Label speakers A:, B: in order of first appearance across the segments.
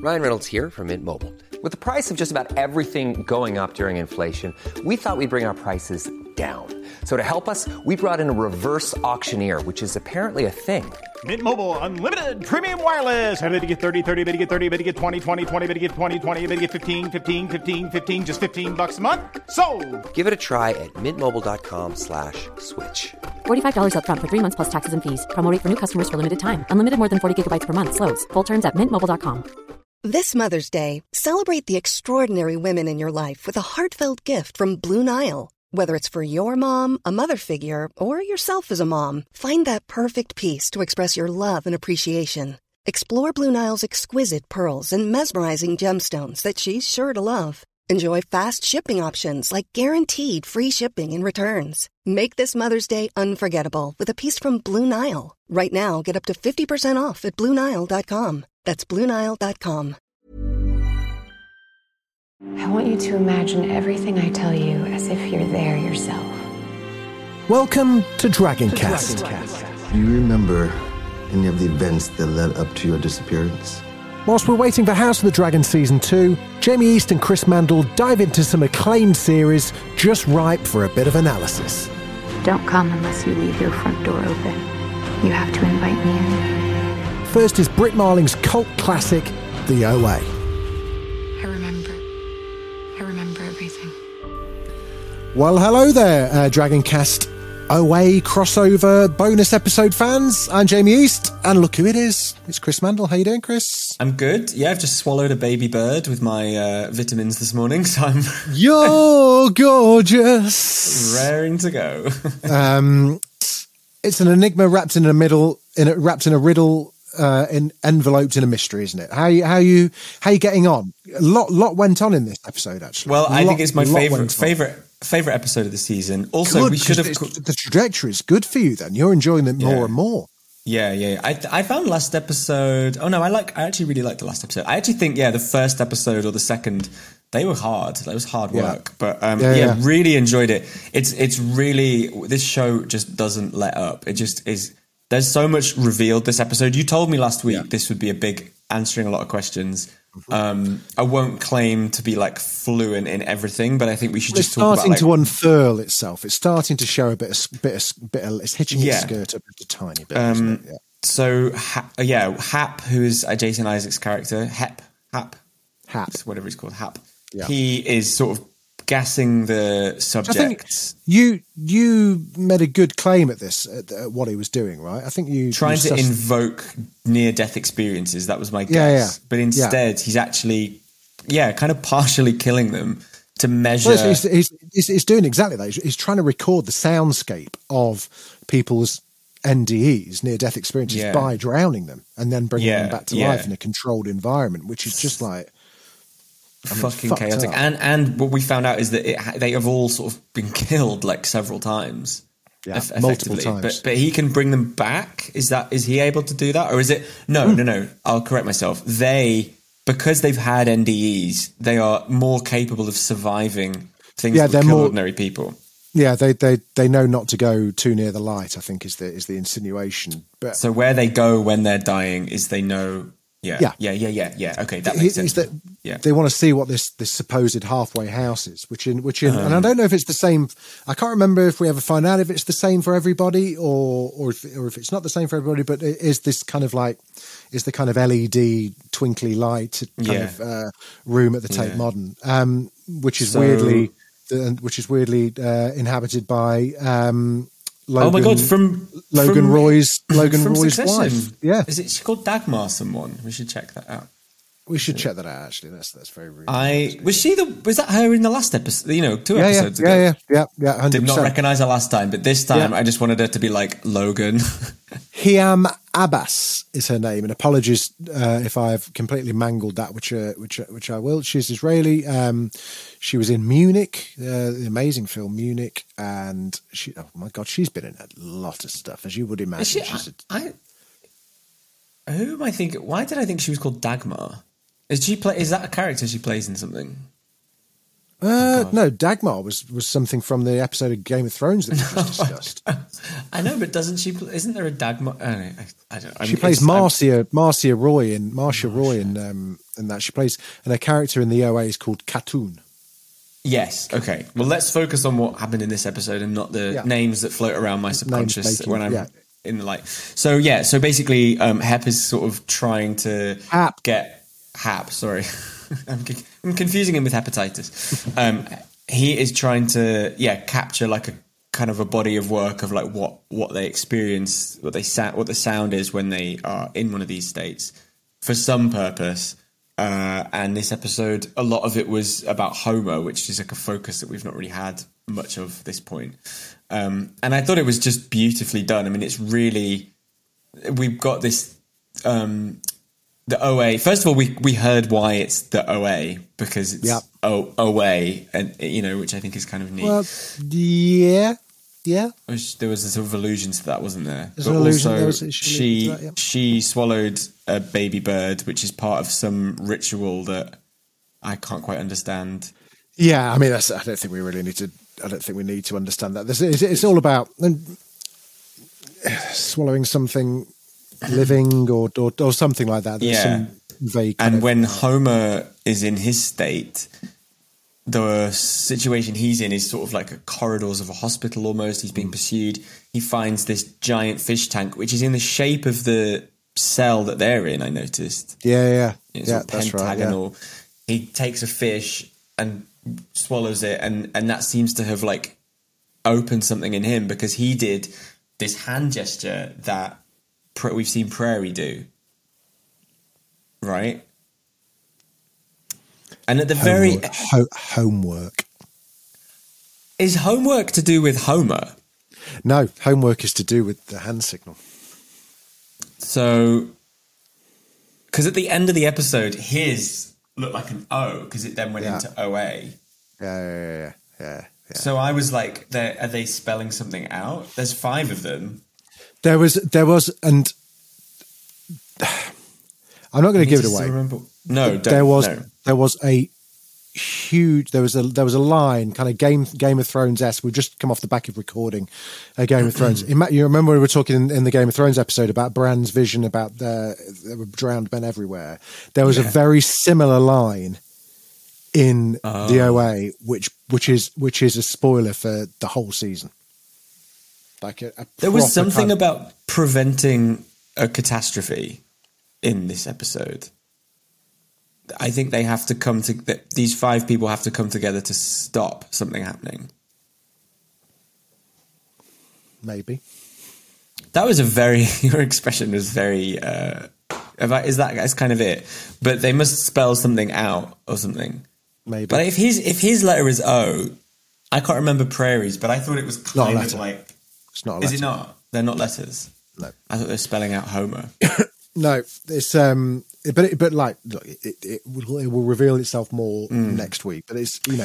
A: Ryan Reynolds here from Mint Mobile. With the price of just about everything going up during inflation, we thought we'd bring our prices down. So to help us, we brought in a reverse auctioneer, which is apparently a thing.
B: Mint Mobile Unlimited Premium Wireless. How to get 30, 30, bit to get 30, bit to get 20, 20, 20, bit to get 20, 20, bit to get 15, 15, 15, 15, just $15 a month? Sold!
A: Give it a try at mintmobile.com/switch.
C: $45 up front for 3 months plus taxes and fees. Promo rate for new customers for limited time. Unlimited more than 40 gigabytes per month. Slows full terms at mintmobile.com.
D: This Mother's Day, celebrate the extraordinary women in your life with a heartfelt gift from Blue Nile. Whether it's for your mom, a mother figure, or yourself as a mom, find that perfect piece to express your love and appreciation. Explore Blue Nile's exquisite pearls and mesmerizing gemstones that she's sure to love. Enjoy fast shipping options like guaranteed free shipping and returns. Make this Mother's Day unforgettable with a piece from Blue Nile. Right now, get up to 50% off at BlueNile.com. That's BlueNile.com.
E: I want you to imagine everything I tell you as if you're there yourself.
F: Welcome to Dragoncast.
G: Do you remember any of the events that led up to your disappearance?
F: Whilst we're waiting for House of the Dragon Season 2, Jamie East and Chris Mandel dive into some acclaimed series just ripe for a bit of analysis.
E: Don't come unless you leave your front door open. You have to invite me in.
F: First is Brit Marling's cult classic, The OA.
E: I remember everything.
F: Well, hello there, Dragoncast OA crossover bonus episode fans. I'm Jamie East, and look who it is. It's Chris Mandel. How you doing, Chris?
H: I'm good. Yeah, I've just swallowed a baby bird with my vitamins this morning, so I'm...
F: You're gorgeous.
H: raring to go.
F: It's an enigma wrapped in a riddle, enveloped in a mystery, isn't it? How you getting on? A lot went on in this episode, actually.
H: Well, I think it's my favorite episode of the season. Also,
F: good,
H: we should have
F: the trajectory is good for you. Then you're enjoying it more and more.
H: Yeah. I found last episode. Oh no, I actually really liked the last episode. I actually think the first episode or the second, they were hard. That was hard work, but really enjoyed it. It's really, this show just doesn't let up. It just is. There's so much revealed this episode. You told me last week this would be a big answering a lot of questions. I won't claim to be like fluent in everything, but I think we should just talk about. It's
F: starting to unfurl itself. It's starting to show a bit of it's hitching its skirt up a tiny bit. Isn't it?
H: So Hap, who is Jason Isaacs' character, Hap, whatever he's called, Hap. Yeah. He is sort of gassing the subject. I think
F: you made a good claim at this, at what he was doing, right? I think you
H: trying to invoke near-death experiences. That was my guess. But instead, he's actually, kind of partially killing them to measure.
F: Well, he's doing exactly that. He's trying to record the soundscape of people's NDEs, near-death experiences, by drowning them and then bringing them back to life in a controlled environment, which is just like.
H: Fucking chaotic. And what we found out is that they have all sort of been killed like several times.
F: Yeah, multiple times.
H: But he can bring them back. Is he able to do that? Or is it no, I'll correct myself. Because they've had NDEs, they are more capable of surviving things that kill ordinary people.
F: Yeah, they know not to go too near the light, I think is the insinuation. But
H: so where they go when they're dying is they know. Yeah. Okay, that makes sense.
F: They want to see what this supposed halfway house is, which and I don't know if it's the same. I can't remember if we ever find out if it's the same for everybody or if it's not the same for everybody. But is this kind of like the kind of LED twinkly light kind of room at the Tate Modern, which is weirdly inhabited by. Logan,
H: oh my god! From
F: Roy's
H: Succession.
F: wife. Yeah,
H: is it? She called Dagmar someone. We should check that out.
F: We should check that out. Actually, that's very rude.
H: Was that her in the last episode? 2 episodes ago.
F: Yeah. 100%.
H: Did not recognize her last time, but this time I just wanted her to be like Logan.
F: Hiam Abbas is her name, and apologies if I've completely mangled that, which I will. She's Israeli. She was in Munich, the amazing film Munich, and oh my god, she's been in a lot of stuff, as you would imagine.
H: Who am I thinking? Why did I think she was called Dagmar? Is that a character she plays in something?
F: No, Dagmar was something from the episode of Game of Thrones that we just discussed.
H: I know, but doesn't she? Isn't there a Dagmar? I don't.
F: She plays Marcia Roy in that. She plays, and her character in the OA is called Khatun.
H: Yes. Okay. Well, let's focus on what happened in this episode and not the names that float around my subconscious when I'm in the light. So So basically, Hep is sort of trying to get Hap. Sorry, I'm confusing him with hepatitis. He is trying to capture like a kind of a body of work of like what they experience, what the sound is when they are in one of these states for some purpose. And this episode, a lot of it was about Homer, which is like a focus that we've not really had much of this point. And I thought it was just beautifully done. I mean, it's really, we've got this, the OA. First of all, we heard why it's the OA, because it's OA, and which I think is kind of neat.
F: Well, yeah.
H: There was a sort of allusion to that, wasn't there? There's but also, she swallowed a baby bird, which is part of some ritual that I can't quite understand.
F: Yeah, I mean, I don't think we need to understand that. It's all about swallowing something living or something like that. There's some vague.
H: And when Homer is in his state, the situation he's in is sort of like a corridors of a hospital almost. He's being pursued. He finds this giant fish tank, which is in the shape of the cell that they're in, I noticed.
F: Yeah.
H: It's that's pentagonal. Right, yeah. He takes a fish and swallows it, and that seems to have like opened something in him, because he did this hand gesture that we've seen Prairie do. Right? And at the
F: homework.
H: Is homework to do with Homer?
F: No, homework is to do with the hand signal.
H: So, because at the end of the episode, his looked like an O, because it then went into OA.
F: Yeah.
H: So I was like, are they spelling something out? There's 5 of them.
F: There was, and I'm not going to give it away.
H: No,
F: there was a huge. There was a line, kind of Game of Thrones-esque. We've just come off the back of recording a Game of Thrones. You remember we were talking in the Game of Thrones episode about Bran's vision about there were drowned men everywhere. There was a very similar line in the OA, which is a spoiler for the whole season. Like
H: there was something about preventing a catastrophe in this episode. I think they have to these 5 people have to come together to stop something happening.
F: Maybe.
H: That was your expression was very, that's kind of it. But they must spell something out or something.
F: Maybe.
H: But if his letter is O, I can't remember Prairie's, but I thought it was kind of like,
F: it's not a letter.
H: Is it not? They're not letters.
F: No.
H: I thought they were spelling out Homer.
F: No, it's but like, look, it will reveal itself more next week. But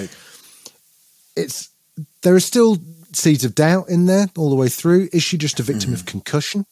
F: there are still seeds of doubt in there all the way through. Is she just a victim of concussion?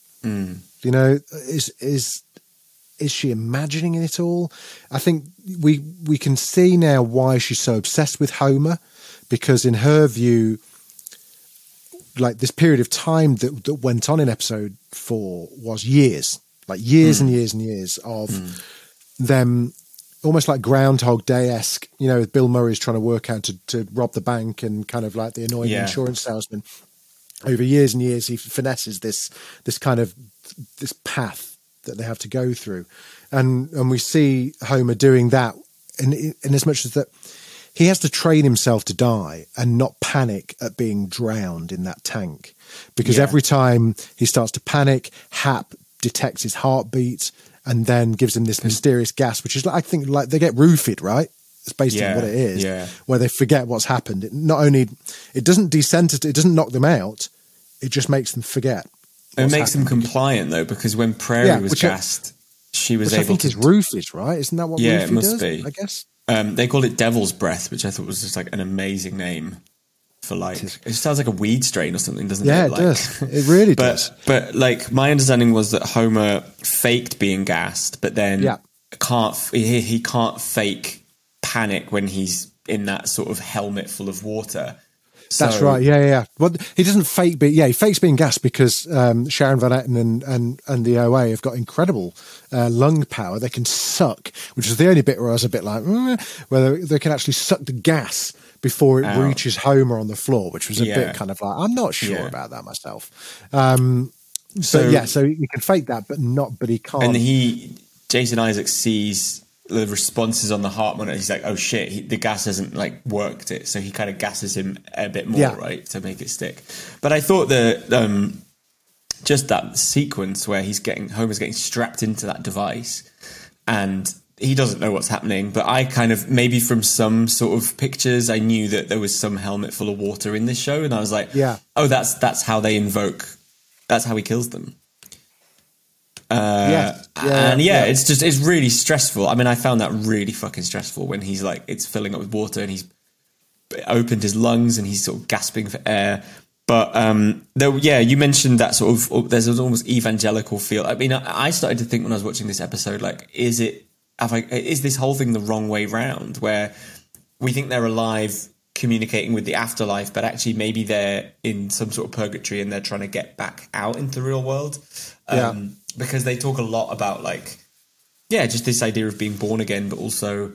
F: Is she imagining it all? I think we can see now why she's so obsessed with Homer, because in her view, like this period of time that went on in episode 4 was years. Like years and years and years of them, almost like Groundhog Day-esque, Bill Murray's trying to work out to rob the bank, and kind of like the annoying insurance salesman. Over years and years, he finesses this kind of this path that they have to go through. And we see Homer doing that in as much as that he has to train himself to die and not panic at being drowned in that tank. Because every time he starts to panic, Hap detects his heartbeat and then gives him this mysterious gas, which is, I think, like they get roofied, right? It's based on what it is, where they forget what's happened. It doesn't it doesn't knock them out. It just makes them forget.
H: It makes them compliant, though, because when Prairie was gassed, she was able to... I think
F: is roofied, right? Isn't that what roofie
H: it must
F: does,
H: be.
F: I guess?
H: They called it Devil's Breath, which I thought was just like an amazing name. For like, it sounds like a weed strain or something, doesn't it?
F: Yeah, it does. It really does.
H: But like, my understanding was that Homer faked being gassed, but then he can't fake panic when he's in that sort of helmet full of water.
F: That's right. Yeah. Well, he doesn't fake he fakes being gassed because Sharon Van Etten and the OA have got incredible lung power. They can suck, which is the only bit where I was a bit like, whether they can actually suck the gas before it reaches Homer on the floor, which was a bit kind of like, I'm not sure about that myself. So he can fake that, but he can't.
H: And Jason Isaacs sees the responses on the heart monitor. He's like, oh shit, the gas hasn't like worked it. So he kind of gasses him a bit more, right, to make it stick. But I thought that just that sequence where Homer's getting strapped into that device and he doesn't know what's happening, but I kind of, maybe from some sort of pictures, I knew that there was some helmet full of water in this show. And I was like, oh, that's how they invoke, that's how he kills them. It's really stressful. I mean, I found that really fucking stressful when he's like, it's filling up with water and he's opened his lungs and he's sort of gasping for air. But you mentioned that sort of, there's an almost evangelical feel. I mean, I started to think when I was watching this episode, like, is this whole thing the wrong way round, where we think they're alive communicating with the afterlife, but actually maybe they're in some sort of purgatory and they're trying to get back out into the real world? Because they talk a lot about like, just this idea of being born again, but also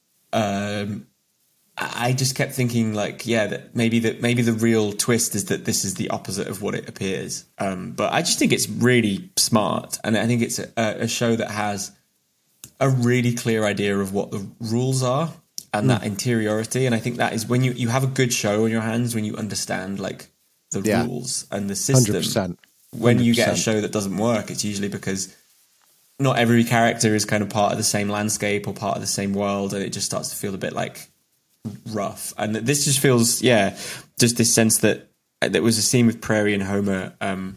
H: I just kept thinking like, that maybe the real twist is that this is the opposite of what it appears. But I just think it's really smart, and I think it's a show that has a really clear idea of what the rules are and that interiority. And I think that is when you have a good show on your hands, when you understand like the rules and the system.
F: 100%.
H: When you get a show that doesn't work, it's usually because not every character is kind of part of the same landscape or part of the same world, and it just starts to feel a bit like rough. And this just feels, just this sense that there was a scene with Prairie and Homer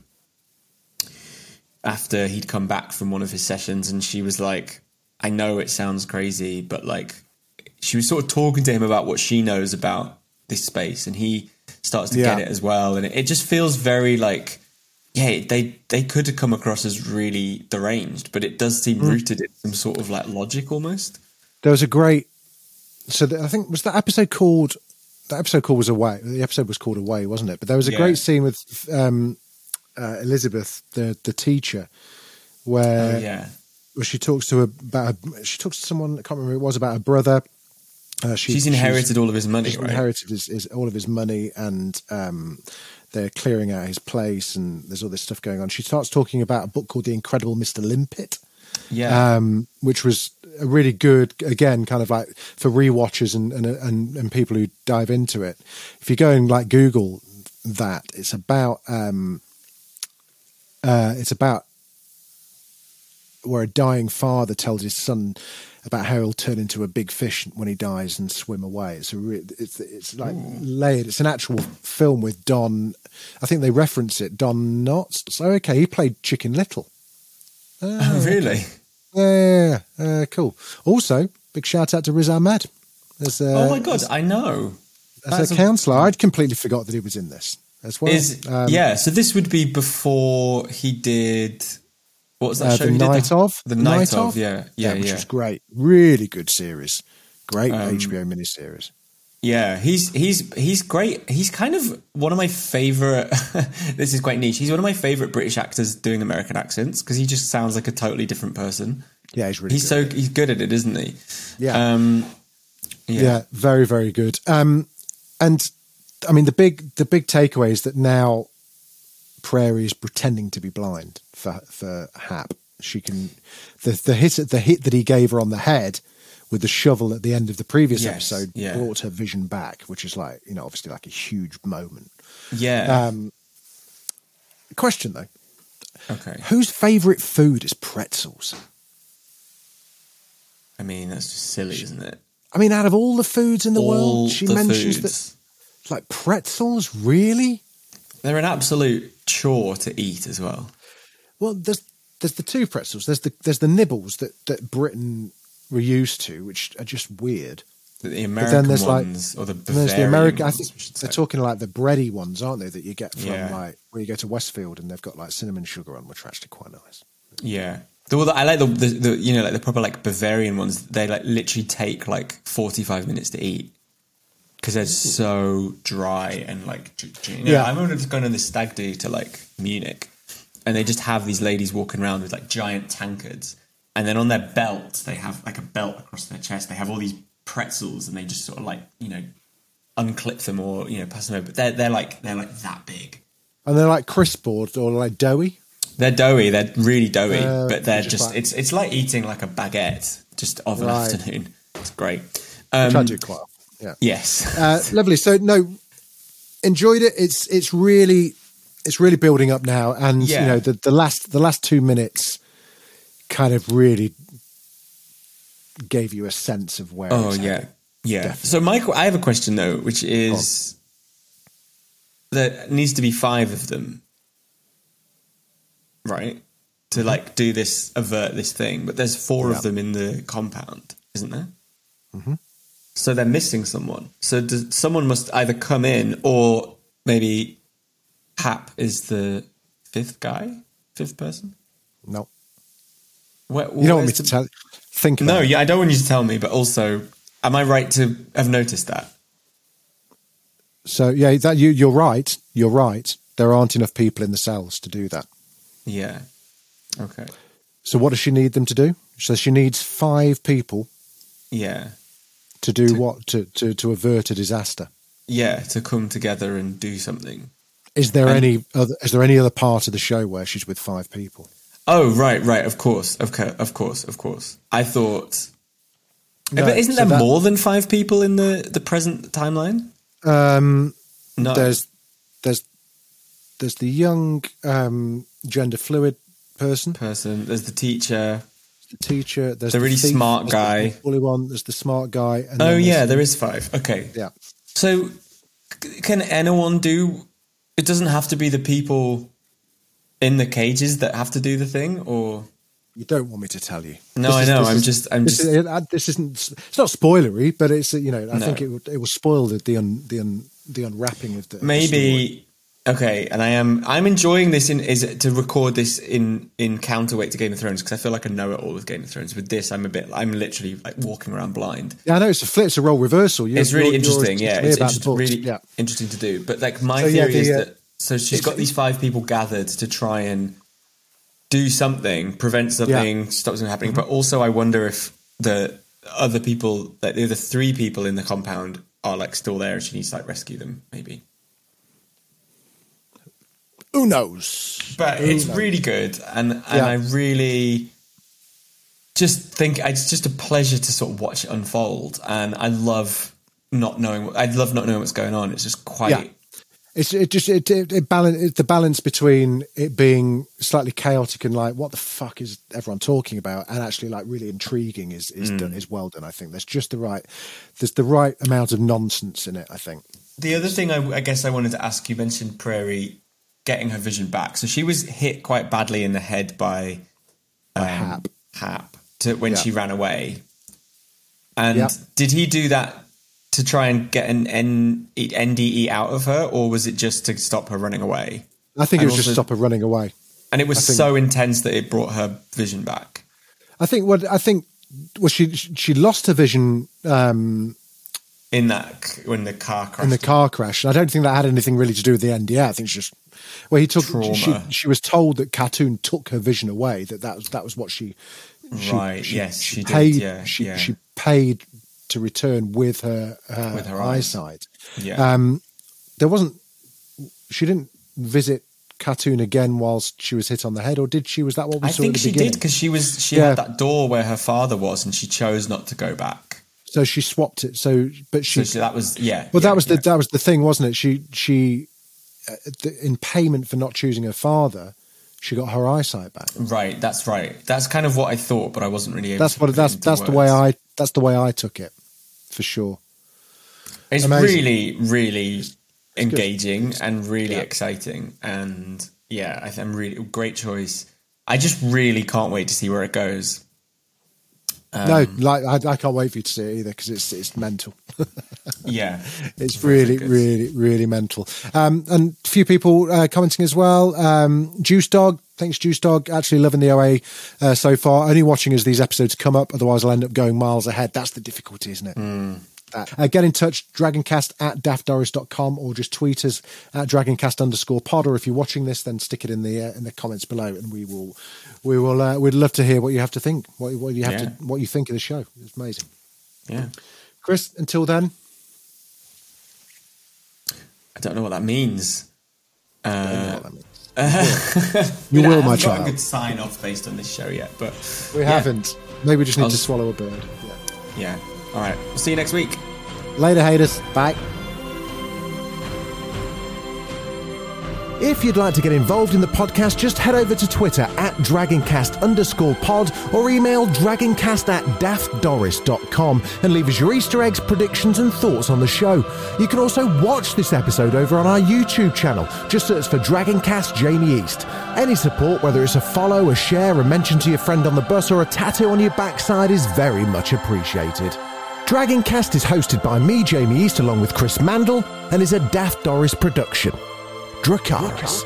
H: after he'd come back from one of his sessions, and she was like, I know it sounds crazy, but like, she was sort of talking to him about what she knows about this space, and he starts to get it as well. And it just feels very like, they could have come across as really deranged, but it does seem rooted in some sort of like logic almost.
F: There was a great, I think was that episode called was Away. The episode was called Away, wasn't it? But there was a great scene with Elizabeth, the teacher, where she talks to someone, I can't remember who it was, about her brother.
H: She's inherited all of his money.
F: She's inherited all of his money, and they're clearing out his place, and there's all this stuff going on. She starts talking about a book called The Incredible Mr. Limpet, which was a really good, again, kind of like for rewatchers and people who dive into it. If you go and like Google that, it's about where a dying father tells his son about how he'll turn into a big fish when he dies and swim away. It's like layered. It's an actual film with Don. I think they reference it. Don Knotts. So he played Chicken Little.
H: Oh, really?
F: Yeah. Cool. Also, big shout out to Riz Ahmed.
H: Oh my God, I know.
F: As a counsellor, I'd completely forgot that he was in this as well.
H: So this would be before he did. What was that show?
F: The Night Of.
H: The Night Of,
F: which was great. Really good series. Great HBO miniseries.
H: Yeah, he's great. He's kind of one of my favourite. This is quite niche. He's one of my favourite British actors doing American accents because he just sounds like a totally different person.
F: Yeah, he's really good.
H: He's good at it, isn't he?
F: Yeah. Yeah, very, very good. And I mean, the big takeaway is that now Prairie is pretending to be blind for Hap. She can the hit that he gave her on the head with the shovel at the end of the previous episode brought her vision back, which is like, obviously like a huge moment.
H: Yeah.
F: Question though.
H: Okay.
F: Whose favourite food is pretzels?
H: I mean, that's just silly, isn't it?
F: I mean, out of all the foods in the world, she mentions that like pretzels, really?
H: They're an absolute chore to eat as well.
F: Well, there's the two pretzels. There's the nibbles that Britain were used to, which are just weird.
H: The American ones, or the Bavarian
F: I think they're talking like the bready ones, aren't they? That you get from like where you go to Westfield and they've got like cinnamon sugar on, which are actually quite nice.
H: Yeah. I like the like the proper like Bavarian ones. They like literally take like 45 minutes to eat. because they're so dry and like, I remember going on this stag do to like Munich, and they just have these ladies walking around with like giant tankards, and then on their belt they have like a belt across their chest. They have all these pretzels, and they just sort of like, you know, unclip them or, you know, pass them over. But they're like that big, and
F: they're like crisp or like doughy.
H: They're doughy. They're really doughy, but they're just like, it's like eating like a baguette just of an afternoon. It's great.
F: Which I do quite often. Yeah.
H: Yes.
F: Lovely. So no, enjoyed it. It's really building up now, and you know the last 2 minutes kind of really gave you a sense of where.
H: Oh yeah. Definitely. So Michael, I have a question though, which is there needs to be 5 of them, right? To like do this, avert this thing, but there's 4 of them in the compound, isn't there?
F: Mm-hmm.
H: So they're missing someone. So someone must either come in, or maybe Hap is the 5th person?
F: No.
H: You
F: don't want me to tell. Think about it.
H: I don't want you to tell me, but also, am I right to have noticed that?
F: So you're right. You're right. There aren't enough people in the cells to do that.
H: Yeah. Okay.
F: So what does she need them to do? So she needs 5 people.
H: Yeah.
F: To do what? To avert a disaster.
H: Yeah, to come together and do something.
F: Is there any other part of the show where she's with 5 people?
H: Oh, right. Of course. I thought. No, but isn't there more than 5 people in the present timeline?
F: No. There's the young gender fluid person.
H: There's the teacher.
F: There's
H: the really smart guy.
F: There's the smart guy. And
H: there is 5. Okay.
F: Yeah.
H: So can anyone do? It doesn't have to be the people in the cages that have to do the thing, or
F: you don't want me to tell you.
H: No, I know. This
F: isn't. It's not spoilery, but it's I think it will spoil the unwrapping of the
H: maybe. Okay, and I'm enjoying this to record this in counterweight to Game of Thrones, because I feel like I know it all with Game of Thrones. With this, I'm literally like walking around blind.
F: Yeah, I know it's a role reversal.
H: It's really interesting. Yeah, it's really interesting to do. But like my theory is that she's got these 5 people gathered to try and do something, prevent something, stop something happening. Mm-hmm. But also, I wonder if the other people, like the 3 people in the compound, are like still there, and she needs to like rescue them, maybe.
F: Who knows?
H: But it's really good, and I really just think it's just a pleasure to sort of watch it unfold, and I love not knowing what's going on. It's just quite. Yeah.
F: It's the balance between it being slightly chaotic and like what the fuck is everyone talking about, and actually like really intriguing is well done. I think there's the right amount of nonsense in it. I think.
H: The other thing I guess I wanted to ask, you mentioned Prairie getting her vision back. So she was hit quite badly in the head by
F: Hap
H: when she ran away. And did he do that to try and get an NDE out of her, or was it just to stop her running away?
F: I think it was just to stop her running away.
H: And it was so intense that it brought her vision back.
F: I think she lost her vision
H: when the car crashed.
F: In the car crash. I don't think that had anything really to do with the NDA. I think it's just trauma. She was told that Khatun took her vision away. That was what she paid.
H: Yeah,
F: she paid to return with her eyesight.
H: Yeah.
F: She didn't visit Khatun again whilst she was hit on the head, or did she? Was that what we saw at the beginning? I think
H: she did, because she had that door where her father was, and she chose not to go back.
F: So she swapped it. So that was
H: that
F: was the thing, wasn't it? She in payment for not choosing her father, she got her eyesight back.
H: Right. That's right. That's kind of what I thought, but I wasn't really able.
F: That's the way I took it, for sure.
H: It's amazing. Really, really engaging and really exciting, and I'm really great choice. I just really can't wait to see where it goes.
F: I can't wait for you to see it either, because it's mental.
H: Yeah,
F: it's really, really, really mental. And a few people commenting as well. Juice Dog, thanks Juice Dog. Actually loving the OA so far. Only watching as these episodes come up, otherwise I'll end up going miles ahead. That's the difficulty, isn't it? that. Get in touch, dragoncast@daftdoris.com, or just tweet us at dragoncast_pod. Or if you're watching this, then stick it in the comments below, and we'd love to hear what you have to think, what you think of the show. It's amazing.
H: Yeah.
F: Chris, until then.
H: I don't know what that means.
F: You will, my child.
H: I haven't got a good sign off based on this show yet, but
F: we haven't. Maybe we just need to swallow a bird.
H: Yeah. All right. We'll see you next week.
F: Later, haters. Bye.
I: If you'd like to get involved in the podcast, just head over to Twitter @dragoncast_pod or email dragoncast@daftdoris.com and leave us your Easter eggs, predictions and thoughts on the show. You can also watch this episode over on our YouTube channel. Just search for Dragoncast Jamie East. Any support, whether it's a follow, a share, a mention to your friend on the bus or a tattoo on your backside, is very much appreciated. Dragoncast is hosted by me, Jamie East, along with Chris Mandel, and is a Daft Doris production. Dracarys.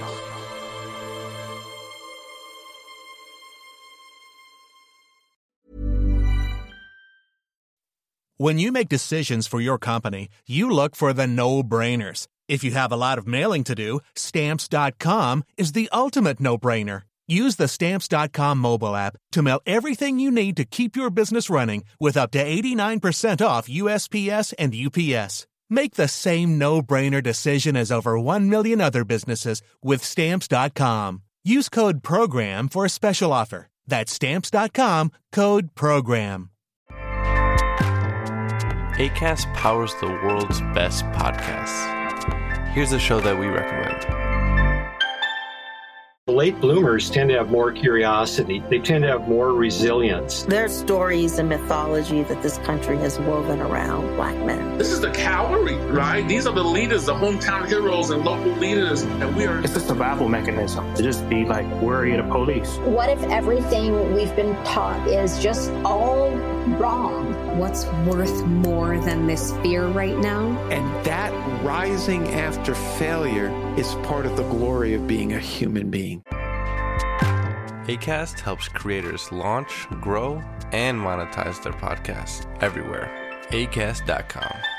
J: When you make decisions for your company, you look for the no-brainers. If you have a lot of mailing to do, Stamps.com is the ultimate no-brainer. Use the Stamps.com mobile app to mail everything you need to keep your business running with up to 89% off USPS and UPS. Make the same no-brainer decision as over 1 million other businesses with Stamps.com. Use code PROGRAM for a special offer. That's Stamps.com, code PROGRAM.
K: Acast powers the world's best podcasts. Here's a show that we recommend.
L: Late bloomers tend to have more curiosity. They tend to have more resilience.
M: There are stories and mythology that this country has woven around Black men.
N: This is the cavalry, right? These are the leaders, the hometown heroes and local leaders. And we are...
O: It's a survival mechanism to just be like worried of police.
P: What if everything we've been taught is just all wrong?
Q: What's worth more than this fear right now?
R: And that rising after failure is part of the glory of being a human being.
K: Acast helps creators launch, grow, and monetize their podcasts everywhere. Acast.com.